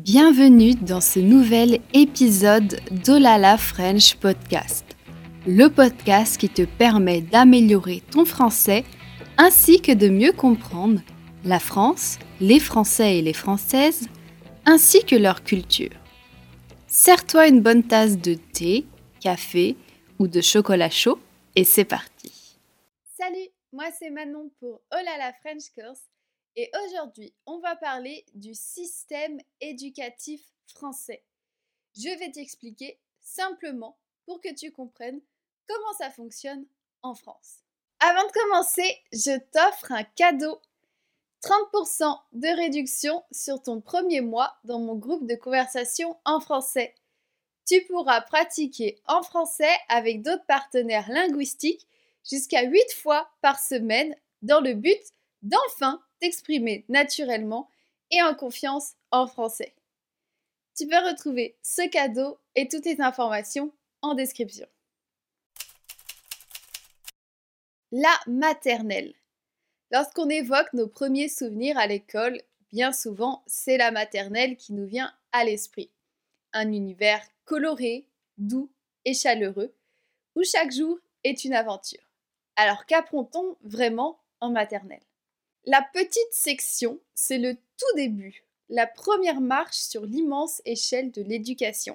Bienvenue dans ce nouvel épisode d'Olala French Podcast, le podcast qui te permet d'améliorer ton français ainsi que de mieux comprendre la France, les Français et les Françaises, ainsi que leur culture. Sers-toi une bonne tasse de thé, café ou de chocolat chaud et c'est parti. Salut, moi c'est Manon pour Olala French Course et aujourd'hui on va parler du système éducatif français. Je vais t'expliquer simplement pour que tu comprennes comment ça fonctionne en France. Avant de commencer, je t'offre un cadeau. 30% de réduction sur ton premier mois dans mon groupe de conversation en français. Tu pourras pratiquer en français avec d'autres partenaires linguistiques jusqu'à 8 fois par semaine dans le but d'enfin t'exprimer naturellement et en confiance en français. Tu peux retrouver ce cadeau et toutes les informations en description. La maternelle. Lorsqu'on évoque nos premiers souvenirs à l'école, bien souvent, c'est la maternelle qui nous vient à l'esprit. Un univers coloré, doux et chaleureux, où chaque jour est une aventure. Alors qu'apprend-on vraiment en maternelle? La petite section, c'est le tout début, la première marche sur l'immense échelle de l'éducation.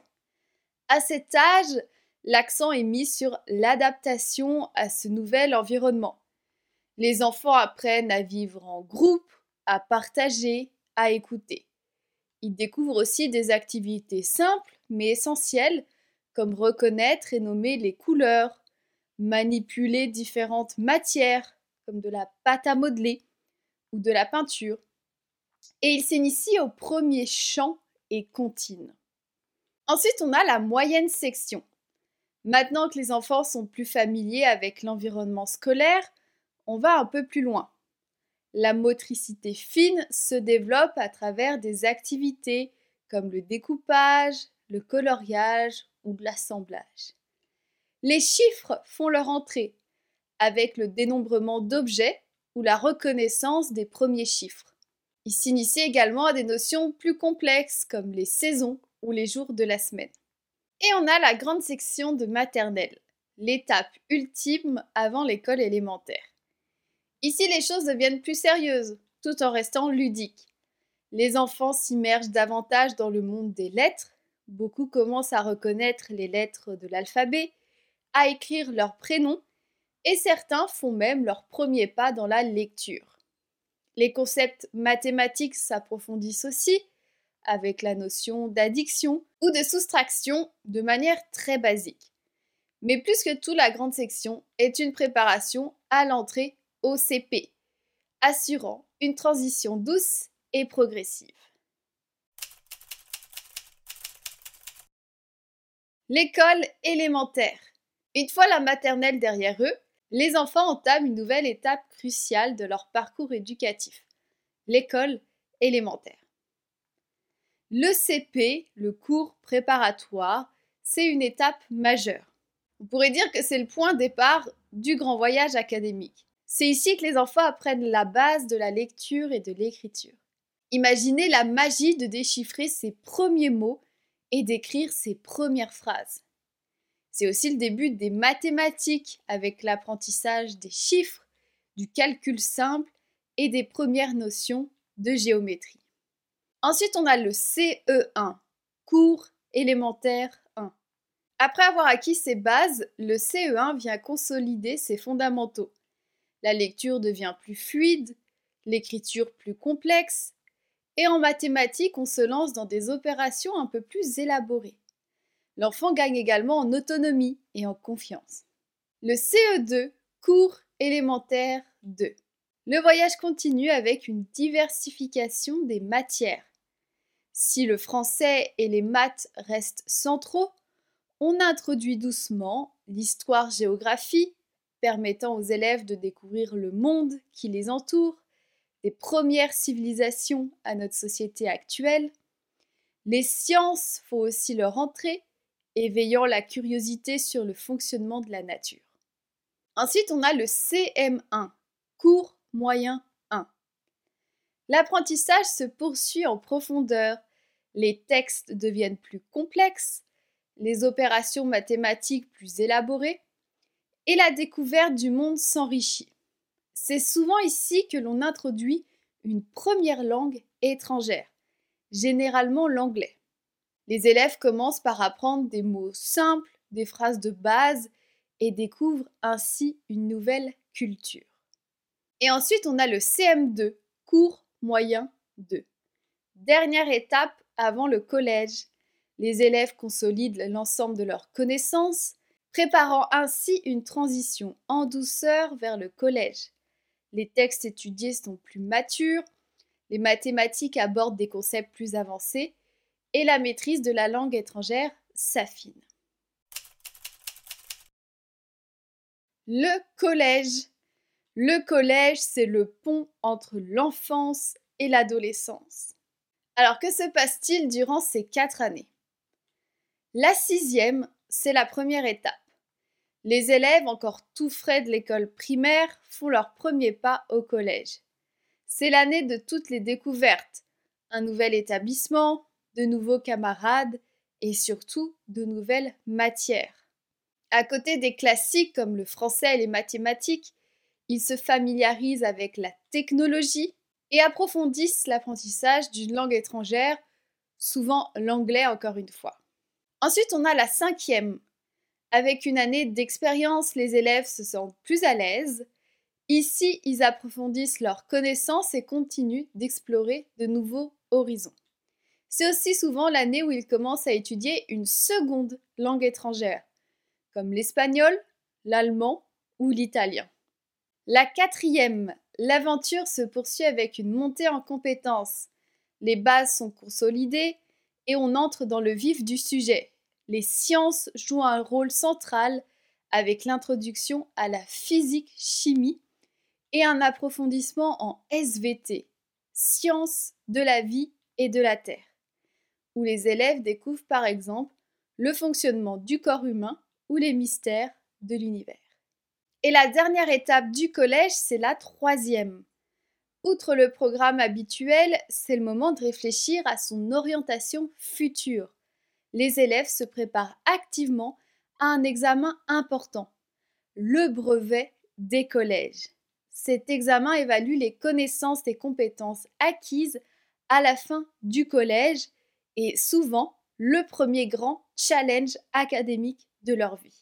À cet âge, l'accent est mis sur l'adaptation à ce nouvel environnement. Les enfants apprennent à vivre en groupe, à partager, à écouter. Ils découvrent aussi des activités simples mais essentielles, comme reconnaître et nommer les couleurs, manipuler différentes matières, comme de la pâte à modeler ou de la peinture. Et ils s'initient au premier chant et comptines. Ensuite, on a la moyenne section. Maintenant que les enfants sont plus familiers avec l'environnement scolaire, on va un peu plus loin. La motricité fine se développe à travers des activités comme le découpage, le coloriage ou l'assemblage. Les chiffres font leur entrée avec le dénombrement d'objets ou la reconnaissance des premiers chiffres. Ils s'initient également à des notions plus complexes comme les saisons ou les jours de la semaine. Et on a la grande section de maternelle, l'étape ultime avant l'école élémentaire. Ici, les choses deviennent plus sérieuses, tout en restant ludiques. Les enfants s'immergent davantage dans le monde des lettres. Beaucoup commencent à reconnaître les lettres de l'alphabet, à écrire leurs prénoms, et certains font même leurs premiers pas dans la lecture. Les concepts mathématiques s'approfondissent aussi, avec la notion d'addition ou de soustraction de manière très basique. Mais plus que tout, la grande section est une préparation à l'entrée au CP, assurant une transition douce et progressive. L'école élémentaire. Une fois la maternelle derrière eux, les enfants entament une nouvelle étape cruciale de leur parcours éducatif, l'école élémentaire. Le CP, le cours préparatoire, c'est une étape majeure. On pourrait dire que c'est le point de départ du grand voyage académique. C'est ici que les enfants apprennent la base de la lecture et de l'écriture. Imaginez la magie de déchiffrer ses premiers mots et d'écrire ses premières phrases. C'est aussi le début des mathématiques avec l'apprentissage des chiffres, du calcul simple et des premières notions de géométrie. Ensuite, on a le CE1, cours élémentaire 1. Après avoir acquis ses bases, le CE1 vient consolider ses fondamentaux. La lecture devient plus fluide, l'écriture plus complexe, et en mathématiques, on se lance dans des opérations un peu plus élaborées. L'enfant gagne également en autonomie et en confiance. Le CE2, cours élémentaire 2. Le voyage continue avec une diversification des matières. Si le français et les maths restent centraux, on introduit doucement l'histoire-géographie, permettant aux élèves de découvrir le monde qui les entoure, des premières civilisations à notre société actuelle. Les sciences font aussi leur entrée, éveillant la curiosité sur le fonctionnement de la nature. Ensuite, on a le CM1, cours moyen 1. L'apprentissage se poursuit en profondeur, Les textes deviennent plus complexes, les opérations mathématiques plus élaborées, et la découverte du monde s'enrichit. C'est souvent ici que l'on introduit une première langue étrangère, généralement l'anglais. Les élèves commencent par apprendre des mots simples, des phrases de base et découvrent ainsi une nouvelle culture. Et ensuite, on a le CM2, cours moyen 2. Dernière étape avant le collège. Les élèves consolident l'ensemble de leurs connaissances, préparant ainsi une transition en douceur vers le collège. Les textes étudiés sont plus matures, les mathématiques abordent des concepts plus avancés et la maîtrise de la langue étrangère s'affine. Le collège. Le collège, c'est le pont entre l'enfance et l'adolescence. Alors, que se passe-t-il durant ces 4 années? La 6e, c'est la première étape. Les élèves, encore tout frais de l'école primaire, font leurs premiers pas au collège. C'est l'année de toutes les découvertes, un nouvel établissement, de nouveaux camarades et surtout de nouvelles matières. À côté des classiques comme le français et les mathématiques, ils se familiarisent avec la technologie et approfondissent l'apprentissage d'une langue étrangère, souvent l'anglais encore une fois. Ensuite, on a la 5e. Avec une année d'expérience, les élèves se sentent plus à l'aise. Ici, ils approfondissent leurs connaissances et continuent d'explorer de nouveaux horizons. C'est aussi souvent l'année où ils commencent à étudier une seconde langue étrangère, comme l'espagnol, l'allemand ou l'italien. La 4e, l'aventure se poursuit avec une montée en compétences. Les bases sont consolidées et on entre dans le vif du sujet. Les sciences jouent un rôle central avec l'introduction à la physique-chimie et un approfondissement en SVT, sciences de la vie et de la Terre, où les élèves découvrent par exemple le fonctionnement du corps humain ou les mystères de l'univers. Et la dernière étape du collège, c'est la 3e. Outre le programme habituel, c'est le moment de réfléchir à son orientation future. Les élèves se préparent activement à un examen important, le brevet des collèges. Cet examen évalue les connaissances et compétences acquises à la fin du collège et souvent le premier grand challenge académique de leur vie.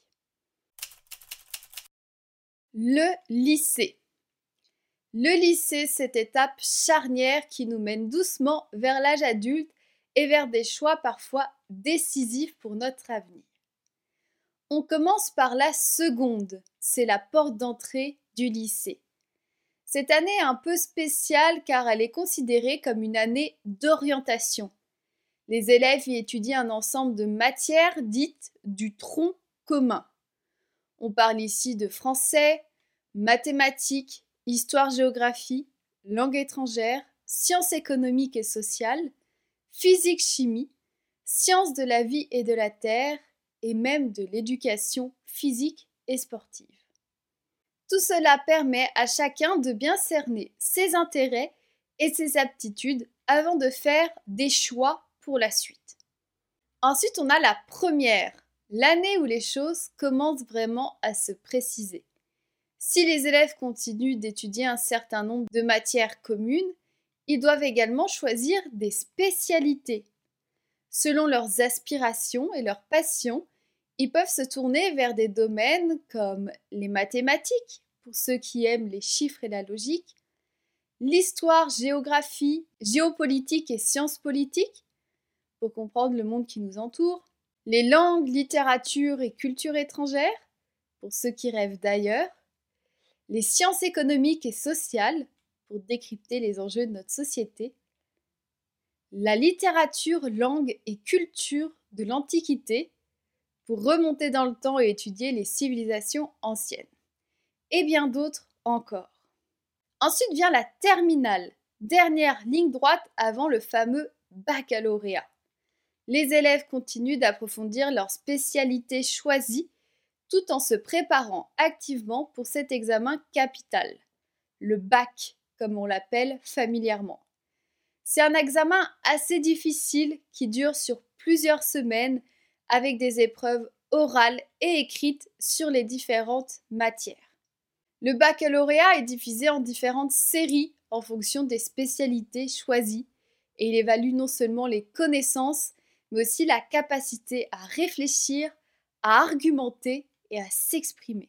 Le lycée. Le lycée, cette étape charnière qui nous mène doucement vers l'âge adulte et vers des choix parfois décisifs pour notre avenir. On commence par la seconde, c'est la porte d'entrée du lycée. Cette année est un peu spéciale car elle est considérée comme une année d'orientation. Les élèves y étudient un ensemble de matières dites du tronc commun. On parle ici de français, mathématiques, histoire-géographie, langue étrangère, sciences économiques et sociales, physique-chimie, sciences de la vie et de la terre et même de l'éducation physique et sportive. Tout cela permet à chacun de bien cerner ses intérêts et ses aptitudes avant de faire des choix pour la suite. Ensuite, on a la première, l'année où les choses commencent vraiment à se préciser. Si les élèves continuent d'étudier un certain nombre de matières communes, ils doivent également choisir des spécialités. Selon leurs aspirations et leurs passions, ils peuvent se tourner vers des domaines comme les mathématiques, pour ceux qui aiment les chiffres et la logique, l'histoire, géographie, géopolitique et sciences politiques, pour comprendre le monde qui nous entoure, les langues, littérature et culture étrangère, pour ceux qui rêvent d'ailleurs, les sciences économiques et sociales, pour décrypter les enjeux de notre société, la littérature, langue et culture de l'Antiquité, pour remonter dans le temps et étudier les civilisations anciennes, et bien d'autres encore. Ensuite vient la terminale, dernière ligne droite avant le fameux baccalauréat. Les élèves continuent d'approfondir leur spécialité choisie tout en se préparant activement pour cet examen capital, le bac, comme on l'appelle familièrement. C'est un examen assez difficile qui dure sur plusieurs semaines avec des épreuves orales et écrites sur les différentes matières. Le baccalauréat est divisé en différentes séries en fonction des spécialités choisies et il évalue non seulement les connaissances mais aussi la capacité à réfléchir, à argumenter et à s'exprimer.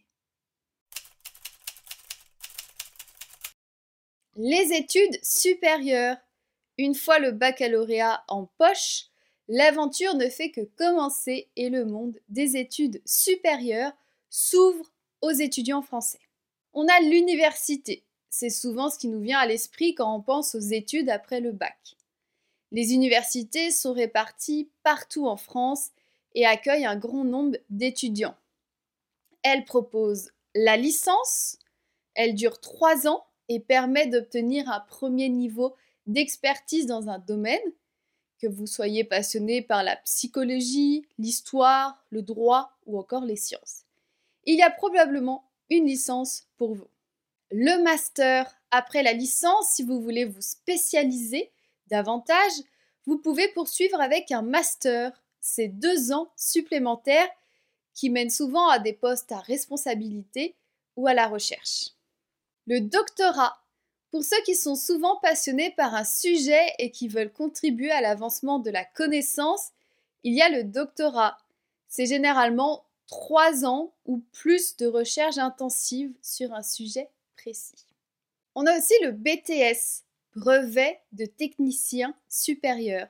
Les études supérieures. Une fois le baccalauréat en poche, l'aventure ne fait que commencer et le monde des études supérieures s'ouvre aux étudiants français. On a l'université. C'est souvent ce qui nous vient à l'esprit quand on pense aux études après le bac. Les universités sont réparties partout en France et accueillent un grand nombre d'étudiants. Elles proposent la licence, elle dure 3 ans et permet d'obtenir un premier niveau d'expertise dans un domaine, que vous soyez passionné par la psychologie, l'histoire, le droit ou encore les sciences. Il y a probablement une licence pour vous. Le master, après la licence, si vous voulez vous spécialiser davantage, vous pouvez poursuivre avec un master. C'est 2 ans supplémentaires qui mènent souvent à des postes à responsabilité ou à la recherche. Le doctorat, pour ceux qui sont souvent passionnés par un sujet et qui veulent contribuer à l'avancement de la connaissance, il y a le doctorat. C'est généralement 3 ans ou plus de recherche intensive sur un sujet précis. On a aussi le BTS, brevet de technicien supérieur.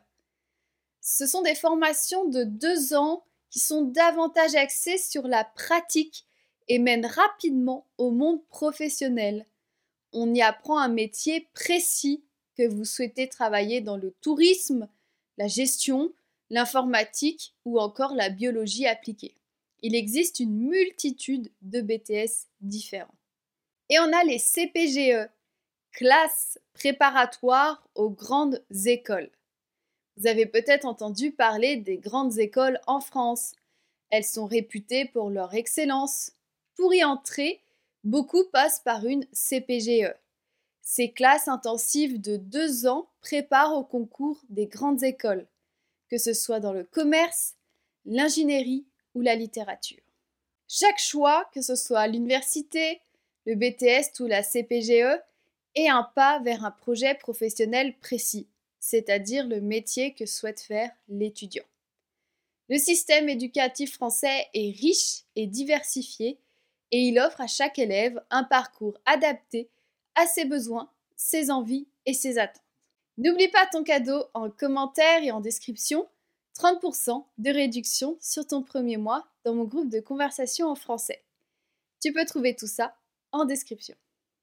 Ce sont des formations de 2 ans qui sont davantage axées sur la pratique et mènent rapidement au monde professionnel. On y apprend un métier précis que vous souhaitez travailler dans le tourisme, la gestion, l'informatique ou encore la biologie appliquée. Il existe une multitude de BTS différents. Et on a les CPGE, classes préparatoires aux grandes écoles. Vous avez peut-être entendu parler des grandes écoles en France. Elles sont réputées pour leur excellence. Pour y entrer, beaucoup passent par une CPGE. Ces classes intensives de 2 ans préparent au concours des grandes écoles, que ce soit dans le commerce, l'ingénierie ou la littérature. Chaque choix, que ce soit l'université, le BTS ou la CPGE, est un pas vers un projet professionnel précis, c'est-à-dire le métier que souhaite faire l'étudiant. Le système éducatif français est riche et diversifié et il offre à chaque élève un parcours adapté à ses besoins, ses envies et ses attentes. N'oublie pas ton cadeau en commentaire et en description, 30% de réduction sur ton premier mois dans mon groupe de conversation en français. Tu peux trouver tout ça en description.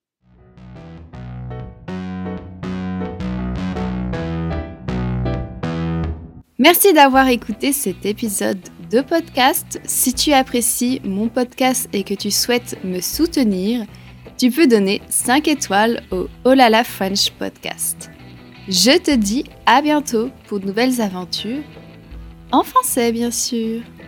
Merci d'avoir écouté cet épisode de podcast. Si tu apprécies mon podcast et que tu souhaites me soutenir, tu peux donner 5 étoiles au Oh là là French Podcast. Je te dis à bientôt pour de nouvelles aventures, en français bien sûr.